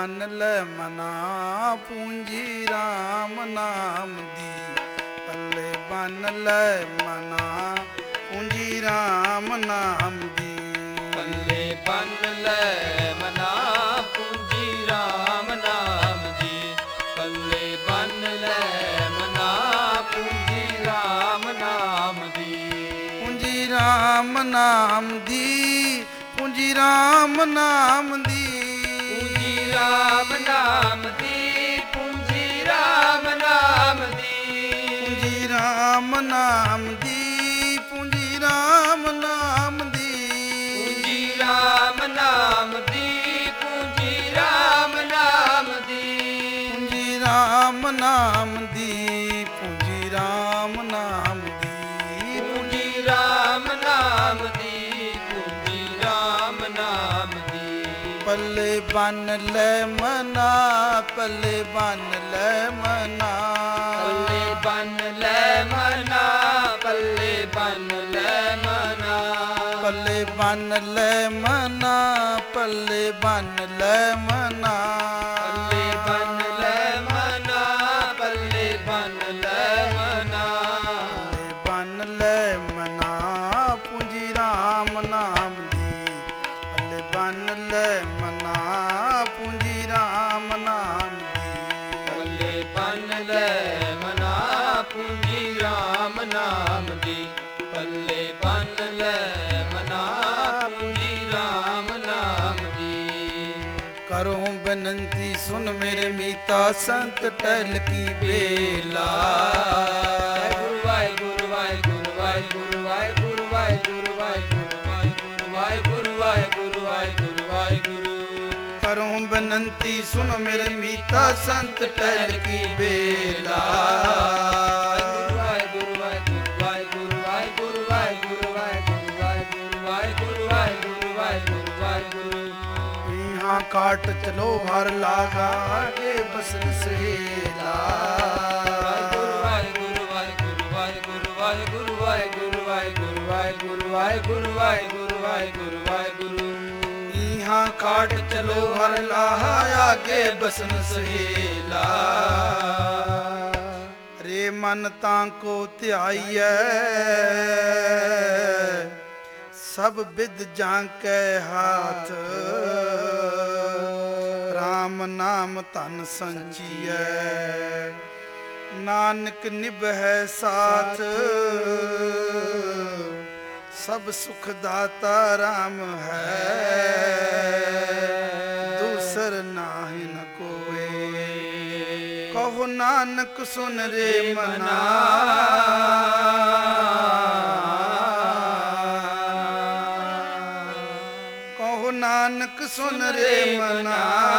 ਬੰਨ ਲੈ ਮਨਾ ਪੂੰਜੀ ਰਾਮ ਨਾਮ ਦੀ, ਪੱਲੇ ਬੰਨ ਲੈ ਮਨਾ ਪੂੰਜੀ ਰਾਮ ਨਾਮ ਦੀ। ਪੱਲੇ ਬੰਨ ਲੈ ਮਨਾ ਪੂੰਜੀ ਰਾਮ ਨਾਮ ਦੀ, ਪੱਲੇ ਬੰਨ ਲੈ ਮਨਾ ਪੂੰਜੀ ਰਾਮ ਨਾਮ ਦੀ। ਪੂੰਜੀ ਰਾਮ ਨਾਮ ਦੀ, ਪੂੰਜੀ ਰਾਮ ਨਾਮ ਦੀ, ਪੂੰਜੀ ਰਾਮ ਨਾਮ ਦੀ, ਪੂੰਜੀ ਰਾਮ ਨਾਮ ਦੀ। ਪੂੰਜੀ ਰਾਮ ਨਾਮ ਦੀ, ਪੂੰਜੀ ਰਾਮ ਨਾਮ ਦੀ, ਪੂੰਜੀ ਰਾਮ ਨਾਮ ਦੀ, ਪੂੰਜੀ ਰਾਮ ਨਾਮ ਦੀ। ਪੂੰਜੀ ਰਾਮ ਨਾਮ ਦੀ, ਪੂੰਜੀ ਰਾਮ ਨਾਮ ਦੀ, ਪੂੰਜੀ ਰਾਮ ਨਾਮ ਦੀ, ਪੂੰਜੀ ਰਾਮ ਨਾਮ ਦੀ। ਪੱਲੇ ਬੰਨ ਲੈ ਮਨਾ, ਪੱਲੇ ਬੰਨ ਲੈ ਮਨਾ, ਪੱਲੇ ਬੰਨ ਲੈ ਮਨਾ, ਪੱਲੇ ਬੰਨ ਲੈ ਮਨਾ। ਪੱਲੇ ਬੰਨ ਲੈ ਮਨਾ, ਪੱਲੇ ਬੰਨ ਲੈ ਮਨਾ, ਪੱਲੇ ਬੰਨ ਲੈ ਮਨਾ, ਪੱਲੇ ਬੰਨ ਲੈ ਮਨਾ। ਪੱਲੇ ਬੰਨ ਲੈ ਮਨਾ ਪੂੰਜੀ ਰਾਮ ਨਾਮ ਦੀ, ਪੱਲੇ ਬੰਨ ਲੈ ਮਨਾ ਪੂੰਜੀ ਰਾਮ ਨਾਮ ਦੀ। ਪੱਲੇ ਬੰਨ ਲੈ ਮਨਾ ਪੂੰਜੀ ਰਾਮ ਨਾਮ ਦੀ, ਪੱਲੇ ਬੰਨ ਲੈ ਮਨਾ ਪੂੰਜੀ ਰਾਮ ਨਾਮ ਦੀ। ਕਰੋ ਬੇਨਤੀ ਸੁਨ ਮੇਰੇ ਮੀਤਾ ਸੰਤ ਟਹਿਲ ਕੀ ਬੇਲਾ। ਵਾਹਿਗੁਰੂ ਵਾਹਿਗੁਰੂ ਵਾਹਿਗੁਰੂ ਵਾਹਿਗੁਰੂ ਵਾਹਿਗੁਰੂ ਵਾਹਿਗੁਰੂ ਵਾਹਿਗੁਰੂ ਵਾਹਿਗੁਰੂ ਵਾਹਿਗੁਰੂ ਵਾਹਿਗੁਰੂ। ਕਰੋ ਬੇਨਤੀ ਸੁਨ ਮੇਰੇ ਮੀਤਾ ਸੰਤ ਟਹਿਲ ਕੀ ਬੇਲਾ। ਵਾਹਿਗੁਰੂ ਵਾਹਿਗੁਰੂ ਵਾਹਿਗੁਰੂ ਵਾਹਿਗੁਰੂ ਵਾਹਿਗੁਰੂ ਵਾਹਿਗੁਰੂ ਵਾਹਿਗੁਰੂ ਵਾਹਿਗੁਰੂ ਵਾਹਿਗੁਰੂ ਵਾਹਿਗੁਰੂ। यहाँ काट चलो हर लागा आगे बसन सहेला। ਵਾਹਿਗੁਰੂ ਵਾਹਿਗੁਰੂ ਵਾਹਿਗੁਰੂ ਵਾਹਿਗੁਰੂ ਵਾਹਿਗੁਰੂ ਵਾਹਿਗੁਰੂ ਵਾਹਿਗੁਰੂ ਵਾਹਿਗੁਰੂ ਵਾਹਿਗੁਰੂ ਵਾਹਿਗੁਰੂ ਵਾਹਿਗੁਰੂ। यहाँ काट चलो हर लाहा आगे बसन सहेला। रे मन ताको ध्याईऐ सब विद जांकै हाथ। राम नाम धन संचिऐ नानक निभै साथ। सब सुख दाता राम है दूसर नाहि न कोय। कहो नानक सुन रे मना कहो नानक सुन रे मना।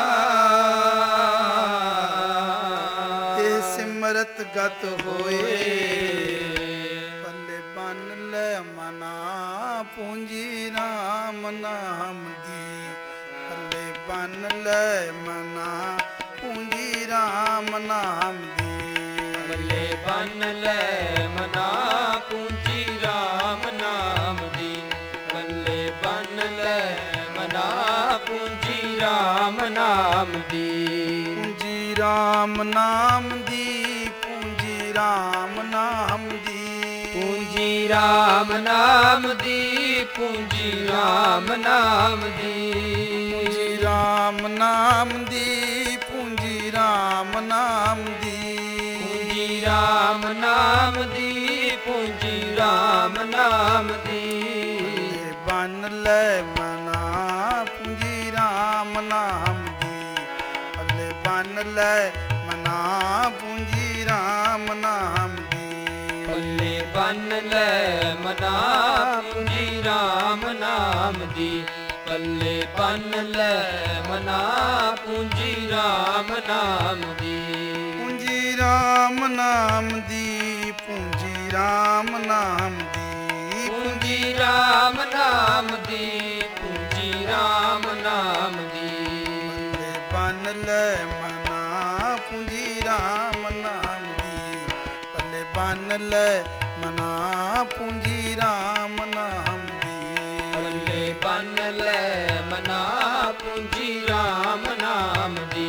ते सिमरत गत होए पल्ले बन ले मना पूंजी राम नाम दी। पल्ले बन ले मना पूंजी राम नाम दी। ਪੱਲੇ ਬੰਨ ਲੈ ਮਨਾ ਪੂੰਜੀ ਰਾਮ ਨਾਮ ਦੀ, ਪੱਲੇ ਬੰਨ ਲੈ ਮਨਾ ਪੂੰਜੀ ਰਾਮ ਨਾਮ ਦੀ। पूंजी राम नाम दी पूंजी राम नाम दी। ਪੂੰਜੀ ਰਾਮ ਨਾਮ ਦੀ, ਪੂੰਜੀ ਰਾਮ ਨਾਮ ਦੀ। पूंजी राम नाम दी पूंजी राम नाम दी। ਪੂੰਜੀ ਰਾਮ ਨਾਮ ਦੀ, ਪੂੰਜੀ ਰਾਮ ਨਾਮ ਦੀ। बन ले मना पूंजी राम नाम दी। पल्ले बन ले मना पूंजी राम नाम दी। ਪੱਲੇ ਬੰਨ ਲੈ ਮਨਾ ਪੂੰਜੀ ਰਾਮ ਨਾਮ ਦੀ, ਪੱਲੇ ਬੰਨ ਲੈ ਮਨਾ ਪੂੰਜੀ ਰਾਮ ਨਾਮ ਦੀ। पूंजी राम नाम दी पूंजी राम नाम दी। ਪੂੰਜੀ ਰਾਮ ਨਾਮ ਦੀ, ਪੂੰਜੀ ਰਾਮ ਨਾਮ ਦੀ। पल्ले बन ले मना पूंजी राम नाम दी। पल्ले बन ले मना पूंजी राम नाम दी। ਪੱਲੇ ਬੰਨ ਲੈ ਮਨਾ ਪੂੰਜੀ ਰਾਮ ਨਾਮ ਦੀ,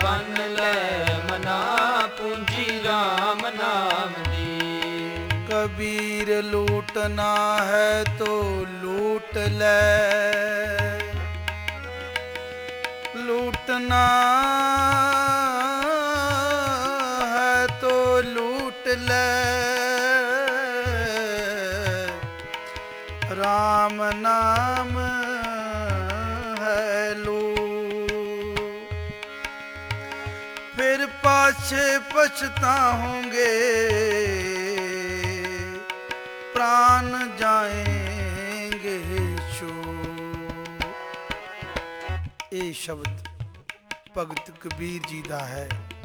ਬੰਨ ਲੈ ਮਨਾ ਪੂੰਜੀ ਰਾਮ ਨਾਮ ਦੀ। ਕਬੀਰ ਲੂਟਨਾ ਹੈ ਤੋ ਲੂਟ ਲੈ, ਲੂਟਨਾ ਹੈ ਤੋ ਲੂਟ ਲੈ, ਰਾਮ ਨਾਮ ਹੈ ਲੂ। ਫਿਰ ਪਾਛੇ ਪਛਤਾਉਂਗੇ ਪ੍ਰਾਨ ਜਾਏਂਗੇ ਛੂ। ਇਹ ਸ਼ਬਦ ਭਗਤ ਕਬੀਰ ਜੀ ਦਾ ਹੈ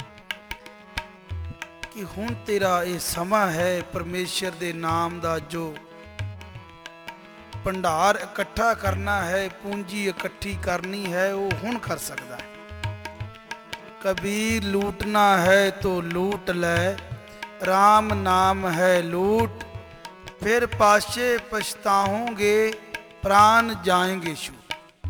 ਕਿ ਹੁਣ ਤੇਰਾ ਇਹ ਸਮਾਂ ਹੈ ਪਰਮੇਸ਼ਰ ਦੇ ਨਾਮ ਦਾ ਜੋ ਭੰਡਾਰ ਇਕੱਠਾ ਕਰਨਾ ਹੈ, ਪੂੰਜੀ ਇਕੱਠੀ ਕਰਨੀ ਹੈ, ਉਹ ਹੁਣ ਕਰ ਸਕਦਾ ਹੈ। ਕਬੀਰ ਲੂਟਣਾ ਹੈ ਤੋ ਲੂਟ ਲੈ, ਰਾਮ ਨਾਮ ਹੈ ਲੂਟ। ਫਿਰ ਪਾਛੇ ਪਛਤਾਓਗੇ ਪ੍ਰਾਨ ਜਾਏਂਗੇ ਛੂਟ।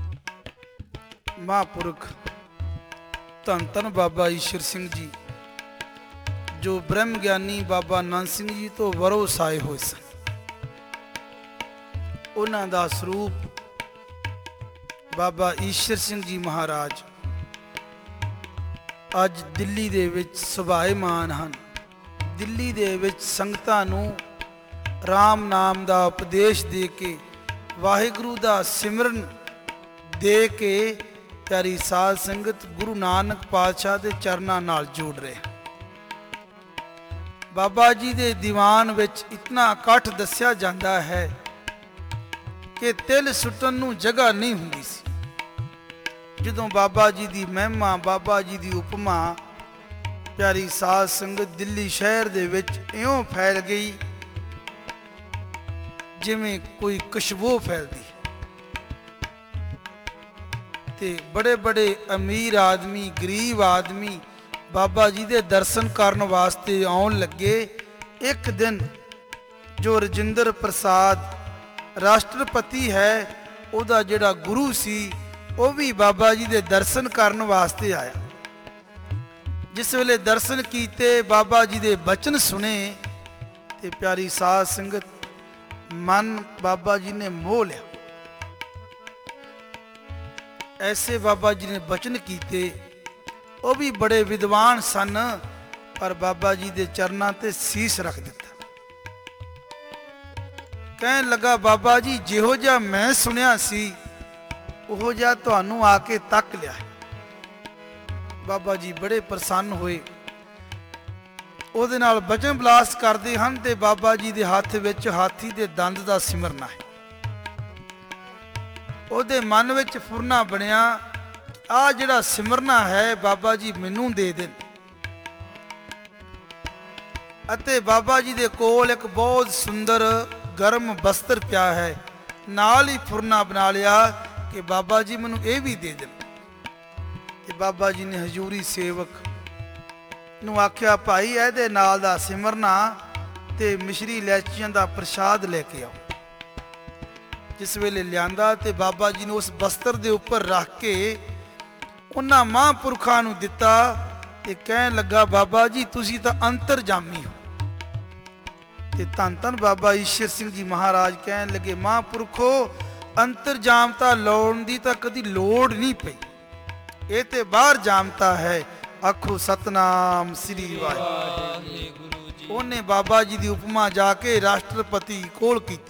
ਮਹਾਂਪੁਰਖ ਧੰਨ ਧੰਨ ਬਾਬਾ ਈਸ਼ਰ ਸਿੰਘ ਜੀ ਜੋ ਬ੍ਰਹਮ ਗਿਆਨੀ ਬਾਬਾ ਨੰਦ ਸਿੰਘ ਜੀ ਤੋਂ ਵਰੋਸ ਆਏ ਹੋਏ ਸਨ, ਉਹਨਾਂ ਦਾ ਸਰੂਪ ਬਾਬਾ ਈਸ਼ਰ ਸਿੰਘ ਜੀ ਮਹਾਰਾਜ ਅੱਜ ਦਿੱਲੀ ਦੇ ਵਿੱਚ ਸੁਭਾਏਮਾਨ ਹਨ। ਦਿੱਲੀ ਦੇ ਵਿੱਚ ਸੰਗਤਾਂ ਨੂੰ ਰਾਮ ਨਾਮ ਦਾ ਉਪਦੇਸ਼ ਦੇ ਕੇ, ਵਾਹਿਗੁਰੂ ਦਾ ਸਿਮਰਨ ਦੇ ਕੇ ਪਿਆਰੀ ਸਾਧ ਸੰਗਤ ਗੁਰੂ ਨਾਨਕ ਪਾਤਸ਼ਾਹ ਦੇ ਚਰਨਾਂ ਨਾਲ ਜੋੜ ਰਹੇ। ਬਾਬਾ ਜੀ ਦੇ ਦੀਵਾਨ ਵਿੱਚ ਇਤਨਾ ਇਕੱਠ ਦੱਸਿਆ ਜਾਂਦਾ ਹੈ ਕਿ ਤਿਲ ਸੁੱਟਣ ਨੂੰ ਜਗ੍ਹਾ ਨਹੀਂ ਹੁੰਦੀ ਸੀ। ਜਦੋਂ ਬਾਬਾ ਜੀ ਦੀ ਮਹਿਮਾ, ਬਾਬਾ ਜੀ ਦੀ ਉਪਮਾ ਪਿਆਰੀ ਸਾਧ ਸੰਗਤ ਦਿੱਲੀ ਸ਼ਹਿਰ ਦੇ ਵਿੱਚ ਇਉਂ ਫੈਲ ਗਈ ਜਿਵੇਂ ਕੋਈ ਖੁਸ਼ਬੂ ਫੈਲਦੀ। ਤੇ ਬੜੇ ਬੜੇ ਅਮੀਰ ਆਦਮੀ, ਗਰੀਬ ਆਦਮੀ ਬਾਬਾ ਜੀ ਦੇ ਦਰਸ਼ਨ ਕਰਨ ਵਾਸਤੇ ਆਉਣ ਲੱਗੇ। ਇੱਕ ਦਿਨ ਜੋ ਰਜਿੰਦਰ ਪ੍ਰਸਾਦ ਰਾਸ਼ਟਰਪਤੀ ਹੈ, ਉਹਦਾ ਜਿਹੜਾ ਗੁਰੂ ਸੀ, ਉਹ ਵੀ ਬਾਬਾ ਜੀ ਦੇ ਦਰਸ਼ਨ ਕਰਨ ਵਾਸਤੇ ਆਇਆ। ਜਿਸ ਵੇਲੇ ਦਰਸ਼ਨ ਕੀਤੇ, ਬਾਬਾ ਜੀ ਦੇ ਬਚਨ ਸੁਣੇ ਤੇ ਪਿਆਰੀ ਸਾਧ ਸੰਗਤ ਮਨ ਬਾਬਾ ਜੀ ਨੇ ਮੋਹ ਲਿਆ। ਐਸੇ ਬਾਬਾ ਜੀ ਨੇ ਬਚਨ ਕੀਤੇ। ਉਹ ਵੀ ਬੜੇ ਵਿਦਵਾਨ ਸਨ, ਪਰ ਬਾਬਾ ਜੀ ਦੇ ਚਰਨਾਂ ਤੇ ਸੀਸ ਰੱਖ ਦਿੱਤਾ। ਕਹਿਣ ਲੱਗਾ, ਬਾਬਾ ਜੀ ਜਿਹੋ ਜਿਹਾ ਮੈਂ ਸੁਣਿਆ ਸੀ ਉਹੋ ਜਿਹਾ ਤੁਹਾਨੂੰ ਆ ਕੇ ਤੱਕ ਲਿਆ। ਬਾਬਾ ਜੀ ਬੜੇ ਪ੍ਰਸੰਨ ਹੋਏ, ਉਹਦੇ ਨਾਲ ਬਚਨ ਬਲਾਸ ਕਰਦੇ ਹਨ ਤੇ ਬਾਬਾ ਜੀ ਦੇ ਹੱਥ ਵਿੱਚ ਹਾਥੀ ਦੇ ਦੰਦ ਦਾ ਸਿਮਰਨਾ ਹੈ। ਉਹਦੇ ਮਨ ਵਿੱਚ ਫੁਰਨਾ ਬਣਿਆ, ਆਹ ਜਿਹੜਾ ਸਿਮਰਨਾ ਹੈ ਬਾਬਾ ਜੀ ਮੈਨੂੰ ਦੇ ਦੇਣ। ਅਤੇ ਬਾਬਾ ਜੀ ਦੇ ਕੋਲ ਇੱਕ ਬਹੁਤ ਸੁੰਦਰ ਗਰਮ ਬਸਤਰ ਪਿਆ ਹੈ। ਨਾਲ ਹੀ ਫੁਰਨਾ ਬਣਾ ਲਿਆ ਕਿ ਬਾਬਾ ਜੀ ਮੈਨੂੰ ਇਹ ਵੀ ਦੇ ਦੇਣ। ਤੇ ਬਾਬਾ ਜੀ ਨੇ ਹਜ਼ੂਰੀ ਸੇਵਕ ਨੂੰ ਆਖਿਆ, ਭਾਈ ਇਹਦੇ ਨਾਲ ਦਾ ਸਿਮਰਨਾ ਤੇ ਮਿਸ਼ਰੀ ਇਲਾਇਚੀਆਂ ਦਾ ਪ੍ਰਸ਼ਾਦ ਲੈ ਕੇ ਆਓ। ਜਿਸ ਵੇਲੇ ਲਿਆਂਦਾ ਤੇ ਬਾਬਾ ਜੀ ਨੂੰ ਉਸ ਬਸਤਰ ਦੇ ਉੱਪਰ ਰੱਖ ਕੇ ਉਹਨਾਂ ਮਹਾਂਪੁਰਖਾਂ ਨੂੰ ਦਿੱਤਾ ਤੇ ਕਹਿਣ ਲੱਗਾ, ਬਾਬਾ ਜੀ ਤੁਸੀਂ ਤਾਂ ਅੰਤਰਜਾਮੀ ਹੋ। ਤੇ ਧੰਨ ਧੰਨ ਬਾਬਾ ਈਸ਼ਰ ਸਿੰਘ ਜੀ ਮਹਾਰਾਜ ਕਹਿਣ ਲੱਗੇ, ਮਹਾਂਪੁਰਖੋ ਅੰਤਰਜਾਮਤਾ ਲਾਉਣ ਦੀ ਤਾਂ ਕਦੀ ਲੋੜ ਨਹੀਂ ਪਈ, ਇਹ ਤੇ ਬਾਹਰ ਜਾਮਤਾ ਹੈ। ਆਖੋ ਸਤਨਾਮ ਸ੍ਰੀ ਵਾਹਿਗੁਰੂ ਜੀ। ਉਹਨੇ ਬਾਬਾ ਜੀ ਦੀ ਉਪਮਾ ਜਾ ਕੇ ਰਾਸ਼ਟਰਪਤੀ ਕੋਲ ਕੀਤੀ।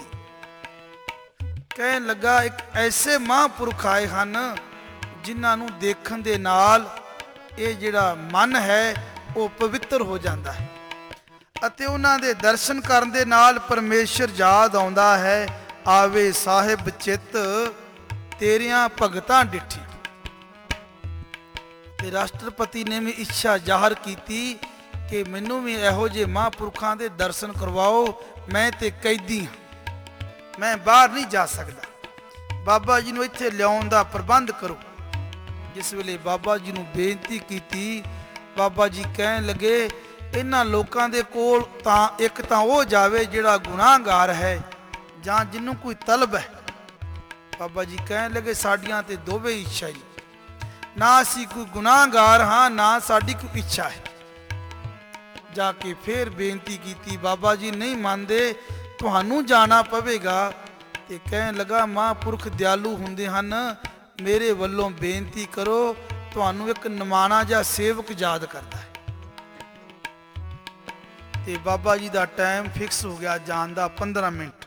ਕਹਿਣ ਲੱਗਾ, ਇੱਕ ਐਸੇ ਮਹਾਂਪੁਰਖ ਆਏ ਹਨ ਜਿਨ੍ਹਾਂ ਨੂੰ ਦੇਖਣ ਦੇ ਨਾਲ ਇਹ ਜਿਹੜਾ ਮਨ ਹੈ ਉਹ ਪਵਿੱਤਰ ਹੋ ਜਾਂਦਾ ਹੈ ਅਤੇ ਉਹਨਾਂ ਦੇ ਦਰਸ਼ਨ ਕਰਨ ਦੇ ਨਾਲ ਪਰਮੇਸ਼ਰ ਯਾਦ ਆਉਂਦਾ ਹੈ। ਆਵੇ ਸਾਹਿਬ ਚਿੱਤ ਤੇਰੀਆਂ ਭਗਤਾਂ ਡਿੱਠੀ। ਤੇ ਰਾਸ਼ਟਰਪਤੀ ਨੇ ਵੀ ਇੱਛਾ ਜ਼ਾਹਰ ਕੀਤੀ ਕਿ ਮੈਨੂੰ ਵੀ ਇਹੋ ਜਿਹੇ ਮਹਾਂਪੁਰਖਾਂ ਦੇ ਦਰਸ਼ਨ ਕਰਵਾਓ, ਮੈਂ ਤੇ ਕੈਦੀ ਹਾਂ, ਮੈਂ ਬਾਹਰ ਨਹੀਂ ਜਾ ਸਕਦਾ। ਬਾਬਾ ਜੀ ਨੂੰ ਇੱਥੇ ਲਿਆਉਣ ਦਾ ਪ੍ਰਬੰਧ ਕਰੋ। ਜਿਸ ਵੇਲੇ ਬਾਬਾ ਜੀ ਨੂੰ ਬੇਨਤੀ ਕੀਤੀ, ਬਾਬਾ ਜੀ ਕਹਿਣ ਲੱਗੇ, ਇਹਨਾਂ ਲੋਕਾਂ ਦੇ ਕੋਲ ਤਾਂ ਇੱਕ ਤਾਂ ਉਹ ਜਾਵੇ ਜਿਹੜਾ ਗੁਨਾਹਗਾਰ ਹੈ ਜਾਂ ਜਿਹਨੂੰ ਕੋਈ ਤਲਬ ਹੈ। ਬਾਬਾ ਜੀ ਕਹਿਣ ਲੱਗੇ, ਸਾਡੀਆਂ ਤੇ ਦੋਵੇਂ ਇੱਛਾ ਹੀ। ਨਾ ਅਸੀਂ ਕੋਈ ਗੁਨਾਹਗਾਰ ਹਾਂ, ਨਾ ਸਾਡੀ ਕੋਈ ਇੱਛਾ ਹੈ। ਜਾ ਕੇ ਫੇਰ ਬੇਨਤੀ ਕੀਤੀ, ਬਾਬਾ ਜੀ ਨਹੀਂ ਮੰਨਦੇ, ਤੁਹਾਨੂੰ ਜਾਣਾ ਪਵੇਗਾ। ਤੇ ਕਹਿਣ ਲੱਗਾ, ਮਹਾਂਪੁਰਖ ਦਿਆਲੂ ਹੁੰਦੇ ਹਨ, ਮੇਰੇ ਵੱਲੋਂ ਬੇਨਤੀ ਕਰੋ, ਤੁਹਾਨੂੰ ਇੱਕ ਨਿਮਾਣਾ ਜਿਹਾ ਸੇਵਕ ਯਾਦ ਕਰਦਾ ਹੈ। ਤੇ ਬਾਬਾ ਜੀ ਦਾ ਟਾਈਮ ਫਿਕਸ ਹੋ ਗਿਆ ਜਾਣ ਦਾ, 15 ਮਿੰਟ।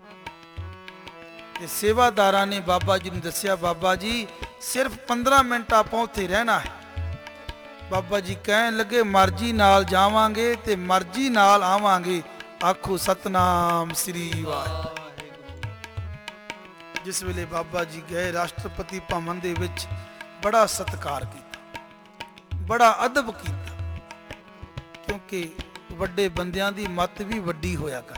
ਤੇ ਸੇਵਾਦਾਰਾਂ ਨੇ ਬਾਬਾ ਜੀ ਨੂੰ ਦੱਸਿਆ, ਬਾਬਾ ਜੀ ਸਿਰਫ 15 ਮਿੰਟ ਆਪਾਂ ਉੱਥੇ ਰਹਿਣਾ ਹੈ। ਬਾਬਾ ਜੀ ਕਹਿਣ ਲੱਗੇ, ਮਰਜ਼ੀ ਨਾਲ ਜਾਵਾਂਗੇ ਤੇ ਮਰਜ਼ੀ ਨਾਲ ਆਵਾਂਗੇ। ਆਖੋ ਸਤਨਾਮ ਸ੍ਰੀ ਵਾਹਿਗੁਰੂ। ਜਿਸ ਵੇਲੇ ਬਾਬਾ ਜੀ ਗਏ, ਰਾਸ਼ਟਰਪਤੀ ਭਵਨ ਦੇ ਵਿੱਚ ਬੜਾ ਸਤਿਕਾਰ ਕੀਤਾ, ਬੜਾ ਅਦਬ ਕੀਤਾ, ਕਿਉਂਕਿ ਵੱਡੇ ਬੰਦਿਆਂ ਦੀ ਮੱਤ ਵੀ ਵੱਡੀ ਹੋਇਆ ਕਰਦੀ।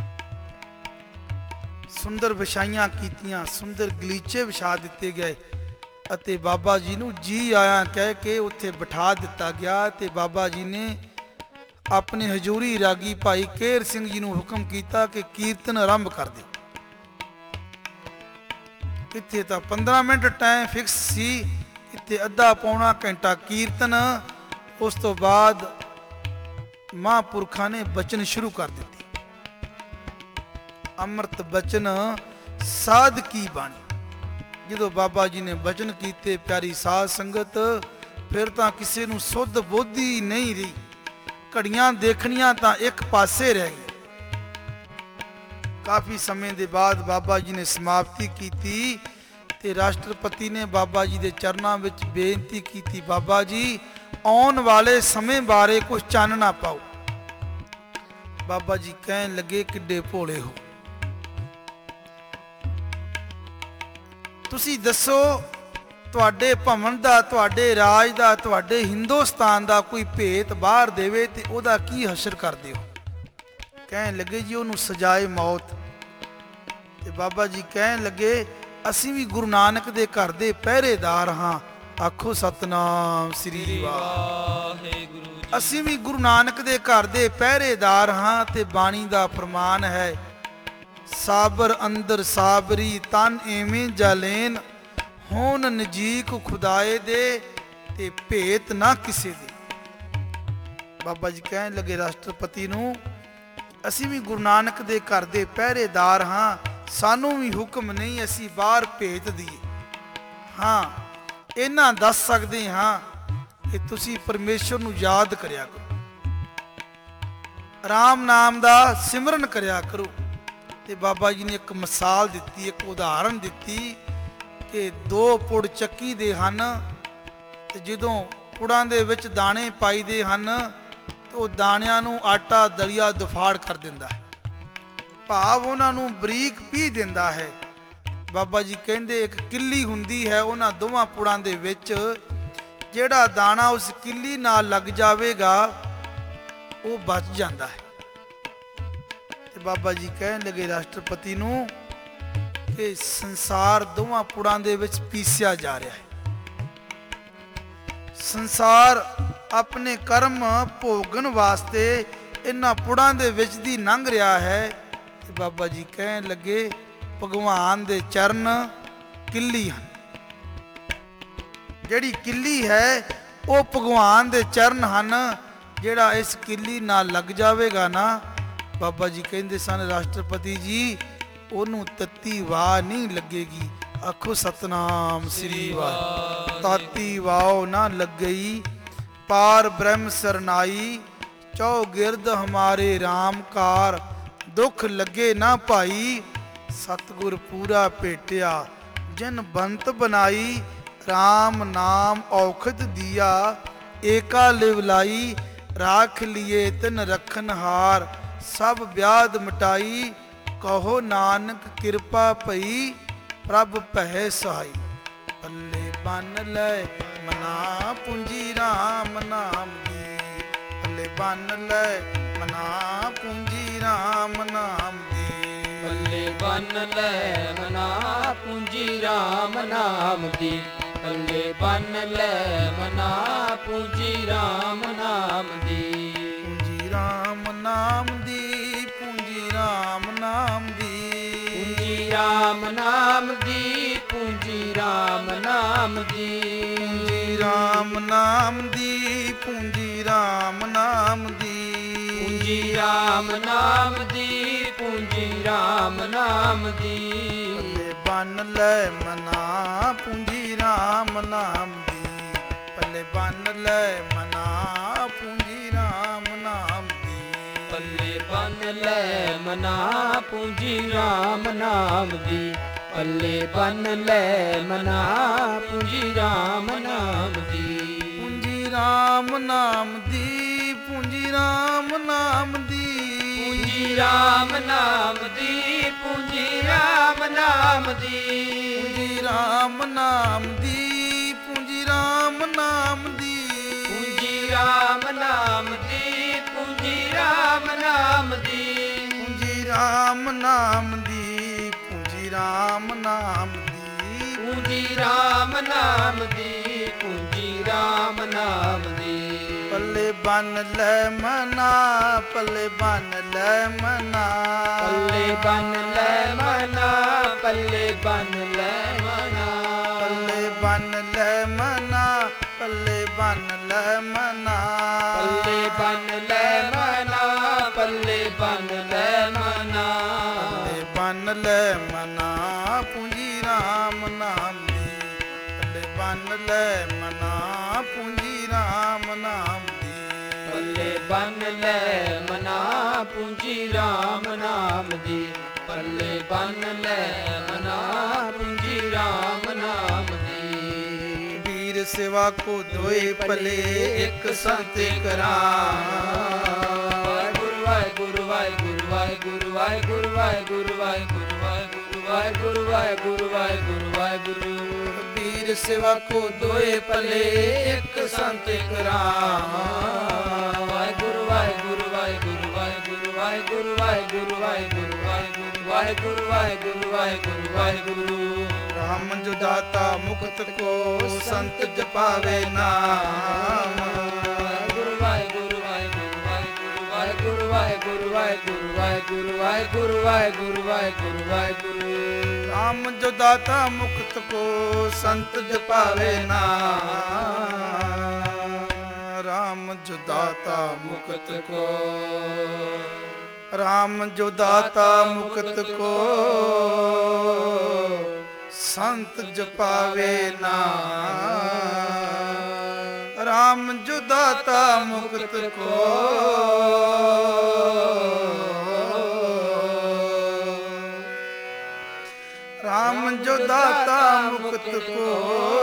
ਸੁੰਦਰ ਵਿਛਾਈਆਂ ਕੀਤੀਆਂ, ਸੁੰਦਰ ਗਲੀਚੇ ਵਿਛਾ ਦਿੱਤੇ ਗਏ ਅਤੇ ਬਾਬਾ ਜੀ ਨੂੰ ਜੀ ਆਇਆਂ ਕਹਿ ਕੇ ਉੱਥੇ ਬਿਠਾ ਦਿੱਤਾ ਗਿਆ। ਤੇ ਬਾਬਾ ਜੀ ਨੇ ਆਪਣੇ ਹਜ਼ੂਰੀ ਰਾਗੀ ਭਾਈ ਕੇਰ ਸਿੰਘ ਜੀ ਨੂੰ ਹੁਕਮ ਕੀਤਾ ਕਿ ਕੀਰਤਨ ਆਰੰਭ ਕਰ ਦਿਓ। ਕਿੱਥੇ ਤਾਂ 15 ਮਿੰਟ ਟਾਈਮ ਫਿਕਸ ਸੀ, ਕਿਤੇ ਅੱਧਾ ਪੌਣਾ ਘੰਟਾ ਕੀਰਤਨ। ਉਸ ਤੋਂ ਬਾਅਦ ਮਹਾਂਪੁਰਖਾਂ ਨੇ ਬਚਨ ਸ਼ੁਰੂ ਕਰ ਦਿੱਤੀ। ਅੰਮ੍ਰਿਤ ਬਚਨ ਸਾਧ ਕੀ ਬਾਣੀ। ਜਦੋਂ ਬਾਬਾ ਜੀ ਨੇ ਬਚਨ ਕੀਤੇ, ਪਿਆਰੀ ਸਾਧ ਸੰਗਤ, ਫਿਰ ਤਾਂ ਕਿਸੇ ਨੂੰ ਸੁੱਧ ਬੋਧੀ ਨਹੀਂ ਰਹੀ। ਘੜੀਆਂ ਦੇਖਣੀਆਂ ਤਾਂ ਇੱਕ ਪਾਸੇ ਰਹਿ ਗਈ। ਕਾਫੀ ਸਮੇਂ ਦੇ ਬਾਅਦ ਬਾਬਾ ਜੀ ਨੇ ਸਮਾਪਤੀ ਕੀਤੀ ਤੇ ਰਾਸ਼ਟਰਪਤੀ ਨੇ ਬਾਬਾ ਜੀ ਦੇ ਚਰਨਾਂ ਵਿੱਚ ਬੇਨਤੀ ਕੀਤੀ, ਬਾਬਾ ਜੀ ਆਉਣ ਵਾਲੇ ਸਮੇਂ ਬਾਰੇ ਕੁਝ ਚਾਨਣਾ ਪਾਓ। ਬਾਬਾ ਜੀ ਕਹਿਣ ਲੱਗੇ, ਕਿੱਡੇ ਭੋਲੇ ਹੋ ਤੁਸੀਂ, ਦੱਸੋ ਤੁਹਾਡੇ ਭਵਨ ਦਾ, ਤੁਹਾਡੇ ਰਾਜ ਦਾ, ਤੁਹਾਡੇ ਹਿੰਦੁਸਤਾਨ ਦਾ ਕੋਈ ਭੇਤ ਬਾਹਰ ਦੇਵੇ ਤੇ ਉਹਦਾ ਕੀ ਹਸ਼ਰ ਕਰਦੇ ਹੋ। ਕਹਿਣ ਲੱਗੇ, ਜੀ ਉਹਨੂੰ ਸਜ਼ਾਏ ਮੌਤ। ਤੇ ਬਾਬਾ ਜੀ ਕਹਿਣ ਲੱਗੇ, ਅਸੀਂ ਵੀ ਗੁਰੂ ਨਾਨਕ ਦੇ ਘਰ ਦੇ ਪਹਿਰੇਦਾਰ ਹਾਂ। ਆਖੋ ਸਤਨਾਮ ਸ੍ਰੀ ਵਾਹਿਗੁਰੂ। ਅਸੀਂ ਵੀ ਗੁਰੂ ਨਾਨਕ ਦੇ ਘਰ ਦੇ ਪਹਿਰੇਦਾਰ ਹਾਂ ਤੇ ਬਾਣੀ ਦਾ ਫਰਮਾਨ ਹੈ, ਸਾਬਰ ਅੰਦਰ ਸਾਬਰੀ ਤਨ ਐਵੇਂ ਜਲੇਨ, ਹੋਣ ਨਜੀਕ ਖੁਦਾਏ ਦੇ ਤੇ ਭੇਤ ਨਾ ਕਿਸੇ ਦੇ। ਬਾਬਾ ਜੀ ਕਹਿਣ ਲੱਗੇ ਰਾਸ਼ਟਰਪਤੀ ਨੂੰ, ਅਸੀਂ ਵੀ ਗੁਰੂ ਨਾਨਕ ਦੇ ਘਰ ਦੇ ਪਹਿਰੇਦਾਰ ਹਾਂ, ਸਾਨੂੰ ਵੀ ਹੁਕਮ ਨਹੀਂ ਅਸੀਂ ਬਾਹਰ ਭੇਤ ਦੀਏ। ਹਾਂ, ਇਹਨਾਂ ਦੱਸ ਸਕਦੇ ਹਾਂ ਕਿ ਤੁਸੀਂ ਪਰਮੇਸ਼ਰ ਨੂੰ ਯਾਦ ਕਰਿਆ ਕਰੋ, ਰਾਮ ਨਾਮ ਦਾ ਸਿਮਰਨ ਕਰਿਆ ਕਰੋ। ਤੇ ਬਾਬਾ ਜੀ ਨੇ ਇੱਕ ਮਿਸਾਲ ਦਿੱਤੀ, ਇੱਕ ਉਦਾਹਰਨ ਦਿੱਤੀ ਕਿ 2 ਪੁੜ ਚੱਕੀ ਦੇ ਹਨ ਤੇ ਜਦੋਂ ਪੁੜਾਂ ਦੇ ਵਿੱਚ ਦਾਣੇ ਪਾਈਦੇ ਹਨ ਤੇ ਉਹ ਦਾਣਿਆਂ ਨੂੰ ਆਟਾ ਦਲੀਆ ਦੁਫਾੜ ਕਰ ਦਿੰਦਾ ਹੈ, ਭਾਵ ਉਹਨਾਂ ਨੂੰ ਬਰੀਕ ਪੀਹ ਦਿੰਦਾ ਹੈ। ਬਾਬਾ ਜੀ ਕਹਿੰਦੇ ਇੱਕ ਕਿੱਲੀ ਹੁੰਦੀ ਹੈ, ਉਹਨਾਂ ਦੋਵਾਂ ਪੁੜਾਂ ਦੇ ਵਿੱਚ ਜਿਹੜਾ ਦਾਣਾ ਉਸ ਕਿੱਲੀ ਨਾਲ ਲੱਗ ਜਾਵੇਗਾ ਉਹ ਬਚ ਜਾਂਦਾ ਹੈ। ਤੇ ਬਾਬਾ ਜੀ ਕਹਿਣ ਲੱਗੇ ਰਾਸ਼ਟਰਪਤੀ ਨੂੰ ਕਿ ਸੰਸਾਰ ਦੋਵਾਂ ਪੁੜਾਂ ਦੇ ਵਿੱਚ ਪੀਸਿਆ ਜਾ ਰਿਹਾ ਹੈ। ਸੰਸਾਰ ਆਪਣੇ ਕਰਮ ਭੋਗਣ ਵਾਸਤੇ ਇਹਨਾਂ ਪੁੜਾਂ ਦੇ ਵਿੱਚ ਦੀ ਲੰਘ ਰਿਹਾ ਹੈ। ਤੇ ਬਾਬਾ ਜੀ ਕਹਿਣ ਲੱਗੇ, ਭਗਵਾਨ ਦੇ ਚਰਨ ਕਿੱਲੀ ਹਨ। ਜਿਹੜੀ ਕਿੱਲੀ ਹੈ ਉਹ ਭਗਵਾਨ ਦੇ ਚਰਨ ਹਨ। ਜਿਹੜਾ ਇਸ ਕਿੱਲੀ ਨਾਲ ਲੱਗ ਜਾਵੇਗਾ ਨਾ, ਬਾਬਾ ਜੀ ਕਹਿੰਦੇ ਸਨ ਰਾਸ਼ਟਰਪਤੀ ਜੀ, ਉਹਨੂੰ ਤੱਤੀ ਵਾਹ ਨਹੀਂ ਲੱਗੇਗੀ। ਆਖੋ ਸਤਨਾਮ ਸ੍ਰੀ ਵਾਹਿਗੁਰੂ। ਤਾਤੀ ਵਾਹ ਨਾ ਲੱਗਈ, ਪਾਰ ਬ੍ਰਹਮ ਸਰਨਾਈ, ਚੌਗਿਰਦ ਹਮਾਰੇ ਰਾਮ ਕਾਰ, ਦੁੱਖ ਲੱਗੇ ਨਾ ਭਾਈ, ਸਤਿਗੁਰ ਪੂਰਾ ਭੇਟਿਆ, ਜਿਨ ਬੰਤ ਬਣਾਈ, ਰਾਮ ਨਾਮ ਔਖਦ ਦਿਆ, ਏਕਾ ਲਿਵ ਲਾਈ, ਰਾਖ ਲਿਏ ਤਿਨ ਰਖਨ ਹਾਰ, ਸਭ ਵਿਆਦ ਮਿਟਾਈ, ਕਹੋ ਨਾਨਕ ਕਿਰਪਾ ਭਈ, ਪ੍ਰਭ ਪਹਿ ਸਹਾਈ। ਪੱਲੇ ਬੰਨ ਲੈ ਮਨਾ ਪੂੰਜੀ ਰਾਮ ਨਾਮ ਦੀ, ਪੱਲੇ ਬੰਨ ਲੈ ਮਨਾ ਪੂੰਜੀ ਰਾਮ ਨਾਮ ਦੀ, ਪੱਲੇ ਬੰਨ ਲੈ ਮਨਾ ਪੂੰਜੀ ਰਾਮ ਨਾਮ ਦੀ, ਪੱਲੇ ਬੰਨ ਲੈ ਮਨਾ ਪੂੰਜੀ ਰਾਮ ਨਾਮ ਦੀ, ਪੂੰਜੀ ਰਾਮ ਨਾਮ ਦੀ, ਪੂੰਜੀ ਰਾਮ ਨਾਮ ਦੀ, ਪੂੰਜੀ ਰਾਮ ਨਾਮ ਦੀ, ਪੂੰਜੀ ਰਾਮ ਨਾਮ ਦੀ, ਪੂੰਜੀ ਪੂੰਜੀ ਰਾਮ ਨਾਮ ਦੀ, ਪੂੰਜੀ ਰਾਮ ਨਾਮ ਦੀ, ਪੂੰਜੀ ਰਾਮ ਨਾਮ ਦੀ, ਪੂੰਜੀ ਰਾਮ ਨਾਮ ਦੀ। ਪੱਲੇ ਬੰਨ ਲੈ ਮਨਾ ਪੂੰਜੀ ਰਾਮ ਨਾਮ ਦੀ, ਪੱਲੇ ਬੰਨ ਲੈ ਮਨਾ ਪੂੰਜੀ ਰਾਮ ਨਾਮ ਦੀ, ਪੱਲੇ ਬੰਨ ਲੈ ਮਨਾ ਪੂੰਜੀ ਰਾਮ ਨਾਮ ਦੀ, ਪੱਲੇ ਬੰਨ ਲੈ ਮਨਾ ਪੂੰਜੀ ਰਾਮ ਨਾਮ ਦੀ। ਪੂੰਜੀ ਰਾਮ ਨਾਮ ਦੀ, ਪੂੰਜੀ ਰਾਮ ਨਾਮ ਦੀ, ਪੂੰਜੀ ਰਾਮ ਨਾਮ ਦੀ, ਪੂੰਜੀ ਰਾਮ ਨਾਮ ਦੀ। ਪੂੰਜੀ ਰਾਮ ਨਾਮ ਦੀ, ਪੂੰਜੀ ਰਾਮ ਨਾਮ ਦੀ, ਪੂੰਜੀ ਰਾਮ ਨਾਮ ਦੀ, ਪੂੰਜੀ ਰਾਮ ਨਾਮ ਦੀ। ਪੂੰਜੀ ਰਾਮ ਨਾਮ ਦੀ, ਪੂੰਜੀ ਰਾਮ ਨਾਮ ਦੀ, ਪੂੰਜੀ ਰਾਮ ਨਾਮ ਦੀ, ਪੂੰਜੀ ਰਾਮ ਨਾਮ ਦੀ। ਪੱਲੇ ਬੰਨ ਲੈ ਮਨਾ, ਪੱਲੇ ਬੰਨ ਲੈ ਮਨਾ, ਪੱਲੇ ਬੰਨ ਲੈ ਮਨਾ, ਪੱਲੇ ਬੰਨ ਲੈ ਮਨਾ, ਪੱਲੇ ਬੰਨ ਲੈ ਮਨਾ, ਪੱਲੇ ਬੰਨ ਲੈ ਮਨਾ, ਪੱਲੇ ਬੰਨ ਲੈ ਮਨਾ, ਪੱਲੇ ਬੰਨ ਲੈ ਮਨਾ। ਪੱਲੇ ਬੰਨ ਲੈ ਮਨਾ ਪੂੰਜੀ ਰਾਮ ਨਾਮ ਦੀ, ਪੱਲੇ ਬੰਨ ਲੈ ਮਨਾ ਪੂੰਜੀ ਰਾਮ ਨਾਮ ਦੀ, ਪੱਲੇ ਬੰਨ ਲੈ ਮਨਾ ਪੂੰਜੀ ਰਾਮ ਨਾਮ ਦੀ, ਪੱਲੇ ਬੰਨ ਲੈ ਮਨਾ ਪੂੰਜੀ ਰਾਮ ਨਾਮ ਦੀ। ਵੀਰ ਸੇਵਾ ਕੋ ਦੋਏ ਪਲੇ ਇੱਕ ਸੰਤ ਕਰਾਂ, ਵਾਹਿਗੁਰੂ ਵਾਹਿਗੁਰੂ ਵਾਹਿਗੁਰੂ ਵਾਹਿਗੁਰੂ ਵਾਹਿਗੁਰੂ ਵਾਹਿਗੁਰੂ ਵਾਹਿਗੁਰੂ ਵਾਹਿਗੁਰੂ ਵਾਹਿਗੁਰੂ ਵਾਹਿਗੁਰੂ। ਵੀਰ ਸੇਵਾ ਕੋ ਦੋਏ ਪਲੇ ਇੱਕ ਸੰਤ ਕਰਾਂ, ਵਾਹਿਗੁਰੂ ਵਾਹਿਗੁਰੂ ਵਾਹਿਗੁਰੂ ਵਾਹਿਗੁਰੂ ਵਾਹਿਗੁਰੂ ਵਾਹਿਗੁਰੂ ਵਾਹਿਗੁਰੂ ਵਾਹਿਗੁਰੂ ਵਾਹਿਗੁਰੂ ਵਾਹਿਗੁਰੂ ਵਾਹਿਗੁਰੂ। ਰਾਮ ਜੋ ਦਾਤਾ ਮੁਕਤ ਕੋ ਸੰਤ ਜਪਾਵੇ ਨਾਮ, ਵਾਹਿਗੁਰੂ ਵਾਹਿਗੁਰੂ ਵਾਹਿਗੁਰੂ ਵਾਹਿਗੁਰੂ ਵਾਹਿਗੁਰੂ ਵਾਹਿਗੁਰੂ ਵਾਹਿਗੁਰੂ ਵਾਹਿਗੁਰੂ ਵਾਹਿਗੁਰੂ ਵਾਹਿਗੁਰੂ ਵਾਹਿਗੁਰੂ। ਰਾਮ ਜੋ ਦਾਤਾ ਮੁਕਤ ਕੋ ਸੰਤ ਜਪਾਵੇ ਨਾਮ, ਰਾਮ ਜੋ ਦਾਤਾ ਮੁਕਤ ਕੋ, ਰਾਮ ਜੋ ਦਾਤਾ ਮੁਕਤ ਕੋ ਸੰਤ ਜਪਾਵੇ ਨਾਮ, ਰਾਮ ਜੋ ਦਾਤਾ ਮੁਕਤ ਕੋ, ਰਾਮ ਜੋ ਦਾਤਾ ਮੁਕਤ ਕੋ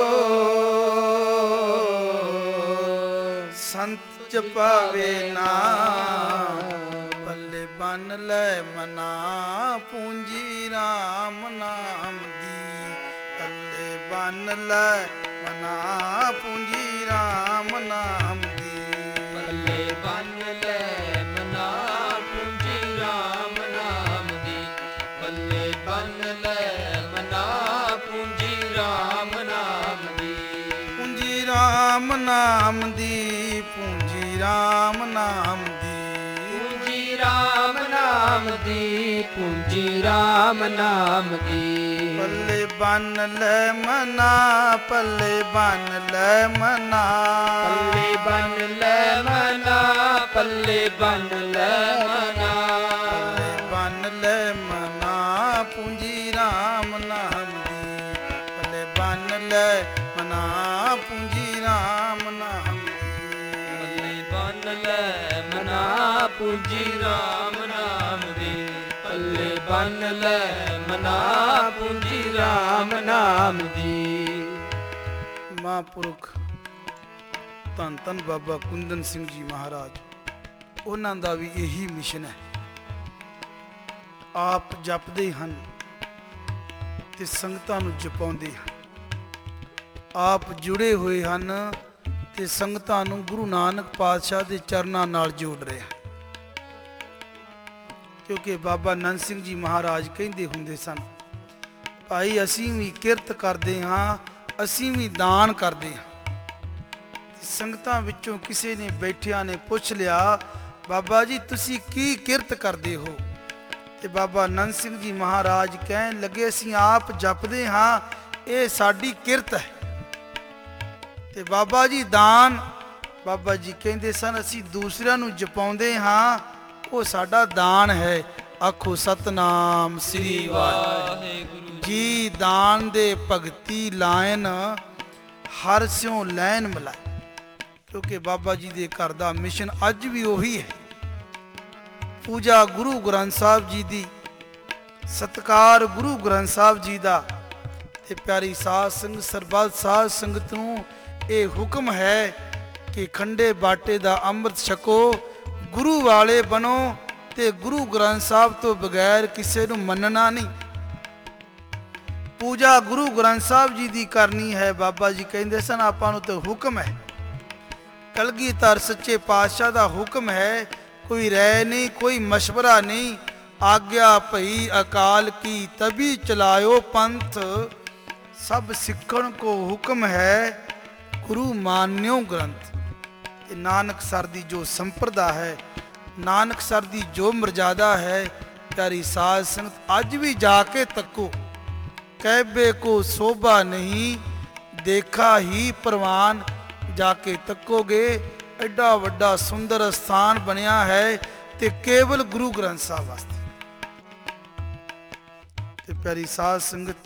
ਸੰਤ ਜਪਾਵੇ ਨਾਮ, ਪੱਲੇ ਬੰਨ ਲੈ ਮਨਾ ਪੂੰਜੀ ਰਾਮ ਨਾਮ ਦੀ, ਪੱਲੇ ਬੰਨ ਲੈ ਮਨਾ ਪੂੰਜੀ ਰਾਮ ਨਾਮ ਦੀ, ਪੱਲੇ ਬੰਨ ਲੈ ਮਨਾ ਪੂੰਜੀ ਰਾਮ ਨਾਮ ਦੀ, ਪੱਲੇ ਬੰਨ ਲੈ ਮਨਾ ਪੂੰਜੀ ਰਾਮ ਨਾਮ ਦੀ। ਪੂੰਜੀ ਰਾਮ ਨਾਮ ਦੀ, ਪੂੰਜੀ ਰਾਮ ਨਾਮ ਦੀ, ਪੂੰਜੀ ਰਾਮ ਨਾਮ ਦੀ, ਪੂੰਜੀ ਰਾਮ ਨਾਮ ਦੀ। ਪੱਲੇ ਬੰਨ ਲੈ ਮਨਾ, ਪੱਲੇ ਬੰਨ ਲੈ ਮਨਾ, ਪੱਲੇ ਬੰਨ ਲੈ ਮਨਾ, ਪੱਲੇ ਬੰਨ ਲੈ ਮਨਾ, ਪੱਲੇ ਬੰਨ ਲੈ ਮਨਾ ਪੂੰਜੀ ਰਾਮ ਨਾਮ ਦੀ, ਪੱਲੇ ਬੰਨ ਲੈ ਮਨਾ ਪੂੰਜੀ ਰਾਮ ਨਾਮ ਦੀ, ਪੱਲੇ ਬੰਨ ਲੈ ਮਨਾ ਪੂੰਜੀ ਰਾਮ ਨਾਮ ਦੀ, ਪੱਲੇ ਬੰਨ ਲੈ ਮਨਾ ਪੂੰਜੀ ਰਾਮ ਨਾਮ ਦੀ। ਮਹਾਂਪੁਰਖ ਧੰਨ ਧੰਨ ਬਾਬਾ ਕੁੰਦਨ ਸਿੰਘ ਜੀ ਮਹਾਰਾਜ, ਉਹਨਾਂ ਦਾ ਵੀ ਇਹੀ ਮਿਸ਼ਨ ਹੈ। ਆਪ ਜਪਦੇ ਹਨ ਤੇ ਸੰਗਤਾਂ ਨੂੰ ਜਪਾਉਂਦੇ ਹਨ, ਆਪ ਜੁੜੇ ਹੋਏ ਹਨ ਤੇ ਸੰਗਤਾਂ ਨੂੰ ਗੁਰੂ ਨਾਨਕ ਪਾਤਸ਼ਾਹ ਦੇ ਚਰਨਾਂ ਨਾਲ ਜੋੜ ਰਹੇ ਹਨ। ਕਿਉਂਕਿ ਬਾਬਾ ਨੰਦ ਸਿੰਘ ਜੀ ਮਹਾਰਾਜ ਕਹਿੰਦੇ ਹੁੰਦੇ ਸਨ, ਭਾਈ ਅਸੀਂ ਵੀ ਕਿਰਤ ਕਰਦੇ ਹਾਂ, ਅਸੀਂ ਵੀ ਦਾਨ ਕਰਦੇ ਹਾਂ। ਸੰਗਤਾਂ ਵਿੱਚੋਂ ਕਿਸੇ ਨੇ ਬੈਠਿਆਂ ਨੇ ਪੁੱਛ ਲਿਆ, ਬਾਬਾ ਜੀ ਤੁਸੀਂ ਕੀ ਕਿਰਤ ਕਰਦੇ ਹੋ? ਤੇ ਬਾਬਾ ਨੰਦ ਸਿੰਘ ਜੀ ਮਹਾਰਾਜ ਕਹਿਣ ਲੱਗੇ, ਅਸੀਂ ਆਪ ਜਪਦੇ ਹਾਂ, ਇਹ ਸਾਡੀ ਕਿਰਤ ਹੈ। ਤੇ ਬਾਬਾ ਜੀ ਦਾਨ, ਬਾਬਾ ਜੀ ਕਹਿੰਦੇ ਸਨ ਅਸੀਂ ਦੂਸਰਿਆਂ ਨੂੰ ਜਪਾਉਂਦੇ ਹਾਂ, ਉਹ ਸਾਡਾ ਦਾਨ ਹੈ। ਆਖੋ ਸਤਨਾਮ ਸ੍ਰੀ ਵਾਹਿਗੁਰੂ ਜੀ। ਦਾਨ ਦੇ ਭਗਤੀ ਲਾਇਨ ਹਰ ਸਿਉ ਲੈਨ ਮਿਲਾਏ, ਕਿਉਂਕਿ ਬਾਬਾ ਜੀ ਦੇ ਘਰ ਦਾ ਮਿਸ਼ਨ ਅੱਜ ਵੀ ਉਹੀ ਹੈ। ਪੂਜਾ ਗੁਰੂ ਗ੍ਰੰਥ ਸਾਹਿਬ ਜੀ ਦੀ, ਸਤਿਕਾਰ ਗੁਰੂ ਗ੍ਰੰਥ ਸਾਹਿਬ ਜੀ ਦਾ। ਤੇ ਪਿਆਰੀ ਸਾਧ ਸੰਗਤ, ਸਰਬੱਤ ਸਾਧ ਸੰਗਤ ਨੂੰ ਇਹ ਹੁਕਮ ਹੈ ਕਿ ਖੰਡੇ ਬਾਟੇ ਦਾ ਅੰਮ੍ਰਿਤ ਛਕੋ, ਗੁਰੂ ਵਾਲੇ ਬਣੋ ਤੇ ਗੁਰੂ ਗ੍ਰੰਥ ਸਾਹਿਬ ਤੋਂ ਬਗੈਰ ਕਿਸੇ ਨੂੰ ਮੰਨਣਾ ਨਹੀਂ। ਪੂਜਾ ਗੁਰੂ ਗ੍ਰੰਥ ਸਾਹਿਬ ਜੀ ਦੀ ਕਰਨੀ ਹੈ। ਬਾਬਾ ਜੀ ਕਹਿੰਦੇ ਸਨ ਆਪਾਂ ਨੂੰ ਤਾਂ ਹੁਕਮ ਹੈ, ਕਲਗੀਧਰ ਸੱਚੇ ਪਾਤਸ਼ਾਹ ਦਾ ਹੁਕਮ ਹੈ, ਕੋਈ ਰਾਏ ਨਹੀਂ, ਕੋਈ ਮਸ਼ਵਰਾ ਨਹੀਂ। ਆਗਿਆ ਭਈ ਅਕਾਲ ਕੀ ਤਬੀ ਚਲਾਇਓ ਪੰਥ, ਸਭ ਸਿੱਖਣ ਕੋ ਹੁਕਮ ਹੈ ਗੁਰੂ ਮਾਨਿਓ ਗ੍ਰੰਥ। ਤੇ ਨਾਨਕ ਸਰ ਦੀ ਜੋ ਸੰਪਰਦਾ ਹੈ, ਨਾਨਕ ਸਰ ਦੀ ਜੋ ਮਰਜ਼ਾਦਾ ਹੈ, ਪਿਆਰੀ ਸਾਧ ਸੰਗਤ ਅੱਜ ਵੀ ਜਾ ਕੇ ਤੱਕੋ। ਕਹਿਬੇ ਕੋ ਸੋਭਾ ਨਹੀਂ ਦੇਖਾ ਹੀ ਪ੍ਰਵਾਨ, ਜਾ ਕੇ ਤੱਕੋਗੇ ਐਡਾ ਵੱਡਾ ਸੁੰਦਰ ਸਥਾਨ ਬਣਿਆ ਹੈ ਤੇ ਕੇਵਲ ਗੁਰੂ ਗ੍ਰੰਥ ਸਾਹਿਬ ਵਾਸਤੇ। ਤੇ ਪਿਆਰੀ ਸਾਧ ਸੰਗਤ,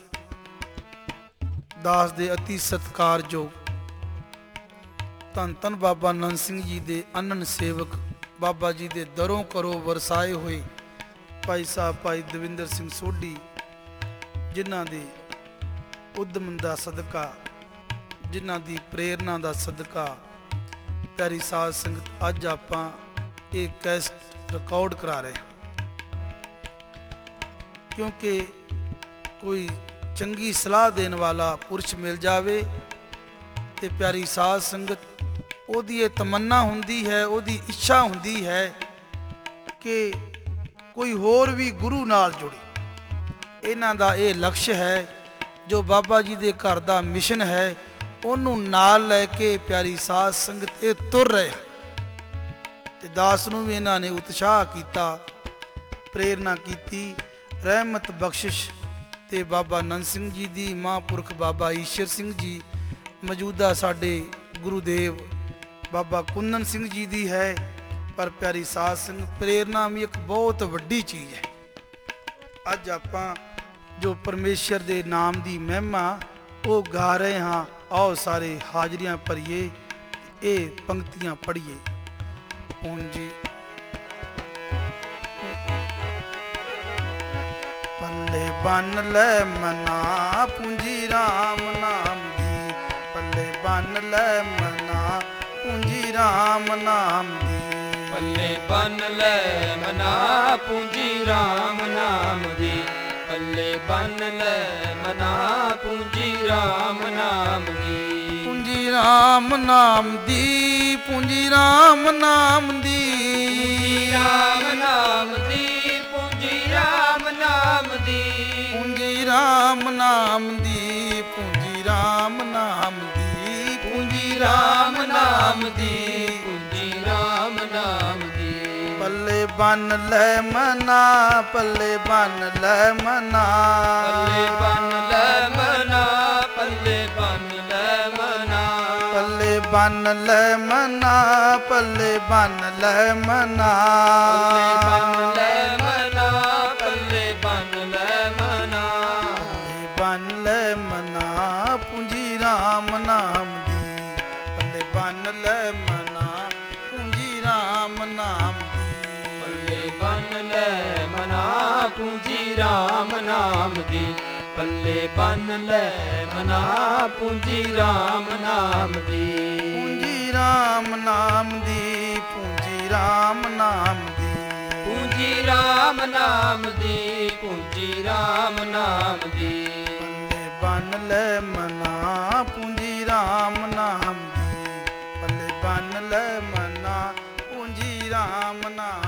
ਦਾਸ ਦੇ ਅਤੀ ਸਤਿਕਾਰਯੋਗ ਧੰਨ ਧੰਨ ਬਾਬਾ ਨੰਦ ਸਿੰਘ ਜੀ ਦੇ ਅਨੰਨ ਸੇਵਕ, ਬਾਬਾ ਜੀ ਦੇ ਦਰੋਂ ਕਰੋ ਵਰਸਾਏ ਹੋਏ ਭਾਈ ਸਾਹਿਬ ਭਾਈ ਦਵਿੰਦਰ ਸਿੰਘ ਸੋਢੀ, ਜਿਨ੍ਹਾਂ ਦੇ ਉਦਮ ਦਾ ਸਦਕਾ, ਜਿਨ੍ਹਾਂ ਦੀ ਪ੍ਰੇਰਨਾ ਦਾ ਸਦਕਾ, ਪਿਆਰੀ ਸਾਧ ਸੰਗਤ ਅੱਜ ਆਪਾਂ ਇਹ ਕੈਸਟ ਰਿਕਾਰਡ ਕਰਾ ਰਹੇ ਹਾਂ। ਕਿਉਂਕਿ ਕੋਈ ਚੰਗੀ ਸਲਾਹ ਦੇਣ ਵਾਲਾ ਪੁਰਸ਼ ਮਿਲ ਜਾਵੇ ਤੇ ਪਿਆਰੀ ਸਾਧ ਸੰਗਤ, ਉਹਦੀ ਇਹ ਤਮੰਨਾ ਹੁੰਦੀ ਹੈ, ਉਹਦੀ ਇੱਛਾ ਹੁੰਦੀ ਹੈ ਕਿ ਕੋਈ ਹੋਰ ਵੀ ਗੁਰੂ ਨਾਲ ਜੁੜੇ। ਇਹਨਾਂ ਦਾ ਇਹ ਲਕਸ਼ ਹੈ, ਜੋ ਬਾਬਾ ਜੀ ਦੇ ਘਰ ਦਾ ਮਿਸ਼ਨ ਹੈ, ਉਹਨੂੰ ਨਾਲ ਲੈ ਕੇ ਪਿਆਰੀ ਸਾਧ ਸੰਗਤ ਇਹ ਤੁਰ ਰਹੇ। ਤੇ ਦਾਸ ਨੂੰ ਵੀ ਇਹਨਾਂ ਨੇ ਉਤਸ਼ਾਹ ਕੀਤਾ, ਪ੍ਰੇਰਨਾ ਕੀਤੀ। ਰਹਿਮਤ ਬਖਸ਼ਿਸ਼ ਤੇ ਬਾਬਾ ਨੰਦ ਸਿੰਘ ਜੀ ਦੀ, ਮਹਾਂਪੁਰਖ ਬਾਬਾ ਈਸ਼ਰ ਸਿੰਘ ਜੀ, ਮੌਜੂਦਾ ਸਾਡੇ ਗੁਰੂਦੇਵ ਬਾਬਾ ਕੁੰਦਨ ਸਿੰਘ ਜੀ ਦੀ ਹੈ। ਪਰ ਪਿਆਰੀ ਸਾਧ ਸੰਗਤ, ਪ੍ਰੇਰਨਾ ਵੀ ਇੱਕ ਬਹੁਤ ਵੱਡੀ ਚੀਜ਼ ਹੈ। ਅੱਜ ਆਪਾਂ ਜੋ ਪਰਮੇਸ਼ਰ ਦੇ ਨਾਮ ਦੀ ਮਹਿਮਾ ਉਹ ਗਾ ਰਹੇ ਹਾਂ। ਆਓ ਸਾਰੇ ਹਾਜ਼ਰੀਆਂ ਭਰੀਏ, ਇਹ ਪੰਕਤੀਆਂ ਪੜ੍ਹੀਏ। ਹੁਣ ਜੀ ਪੱਲੇ ਬੰਨ ਲੈ ਮਨਾ ਪੂੰਜੀ ਰਾਮ ਨਾਮ ਦੀ, ਪੱਲੇ ਬੰਨ ਲੈ ਮਨਾ ਪੂੰਜੀ ਰਾਮ ਨਾਮ ਦੀ, ਪੱਲੇ ਬੰਨ ਲੈ ਮਨਾ ਪੂੰਜੀ ਰਾਮ ਨਾਮ ਦੀ, ਪੱਲੇ ਬੰਨ ਲੈ ਮਨਾ ਪੂੰਜੀ ਰਾਮ ਨਾਮ ਦੀ, ਪੂੰਜੀ ਰਾਮ ਨਾਮ ਦੀ, ਪੂੰਜੀ ਰਾਮ ਨਾਮ ਦੀ, ਰਾਮ ਨਾਮ ਦੀ, ਪੂੰਜੀ ਰਾਮ ਨਾਮ ਦੀ, ਪੂੰਜੀ ਰਾਮ ਨਾਮ ਦੀ, ਪੂੰਜੀ ਰਾਮ ਨਾਮ ਦੀ, ਪੂੰਜੀ ਰਾਮ ਨਾਮ ਦੀ, ਪੂੰਜੀ ਰਾਮ ਨਾਮ ਦੀ, ਪੱਲੇ ਬੰਨ ਲੈ ਮਨਾ, ਪੱਲੇ ਬੰਨ ਲੈ ਮਨਾ, ਪੱਲੇ ਬੰਨ ਲੈ ਮਨਾ, ਪੱਲੇ ਬੰਨ ਲੈ ਮਨਾ, ਪੱਲੇ ਬੰਨ ਲੈ ਮਨਾ, ਪੱਲੇ ਬੰਨ ਲੈ ਮਨਾ, ਪੱਲੇ ਬੰਨ ਲੈ ਮਨਾ, ਪੱਲੇ ਬੰਨ ਲੈ ਮਨਾ, ਪੱਲੇ ਬੰਨ ਲੈ ਮਨਾ ਪੂੰਜੀ ਰਾਮ ਨਾਮ ਦੀ, ਪੱਲੇ ਬੰਨ ਲੈ ਮਨਾ ਪੂੰਜੀ ਰਾਮ ਨਾਮ ਦੀ, ਪੱਲੇ ਬੰਨ ਲੈ ਮਨਾ ਪੂੰਜੀ ਰਾਮ ਨਾਮ ਦੀ, ਪੱਲੇ ਬੰਨ ਲੈ ਮਨਾ ਪੂੰਜੀ ਰਾਮ ਨਾਮ ਦੀ, ਪੂੰਜੀ ਰਾਮ ਨਾਮ ਦੀ, ਪੂੰਜੀ ਰਾਮ ਨਾਮ ਦੀ, ਪੂੰਜੀ ਰਾਮ ਨਾਮ ਦੀ, ਪੂੰਜੀ ਰਾਮ ਨਾਮ ਦੀ, ਪੱਲੇ ਬੰਨ ਲੈ ਮਨਾ ਪੂੰਜੀ ਰਾਮ ਨਾਮ ਦੀ, ਪੱਲੇ ਬੰਨ ਲੈ ਮਨਾ ਪੂੰਜੀ ਰਾਮ ਨਾਮ